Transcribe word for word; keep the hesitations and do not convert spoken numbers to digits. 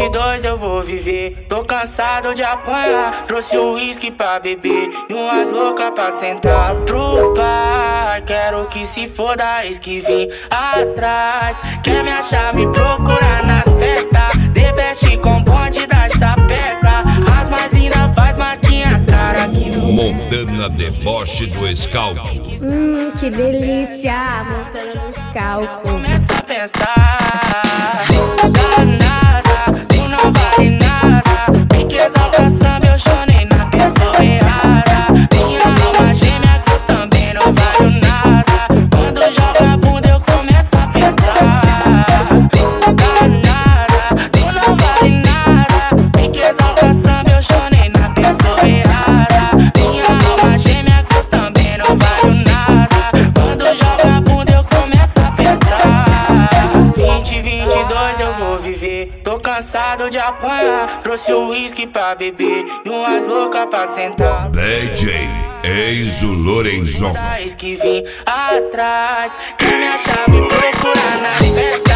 e dois eu vou viver. Tô cansado de apanhar. Trouxe um uísque pra beber e umas loucas pra sentar. Pro pai, quero que se foda, ex que vim atrás. Quer me achar, me procurar nas festas. The best com bonde das sapeca. As mais lindas faz maquinha, cara aqui no Montana Deboche do Scalpo. Hum, que delícia, Montana do Scalpo. Começa a pensar, danada, tu não vale nada. Tem que exaltar samba, eu chorei na pessoa errada. Minha alma gêmea que eu também não valho nada. Quando joga a bunda eu começo a pensar, danada, tu não vale nada. Tem que exaltar samba, eu chorei na pessoa errada. Minha alma gêmea que eu também não valho nada. Quando joga a bunda eu começo a pensar, vinte, vinte e dois eu vou viver. Tô cansado de apanhar. Trouxe um uísque pra beber e umas loucas pra sentar. D J Enzo Lorenzon. Que vim atrás. Quer me achar, me procurar na festa.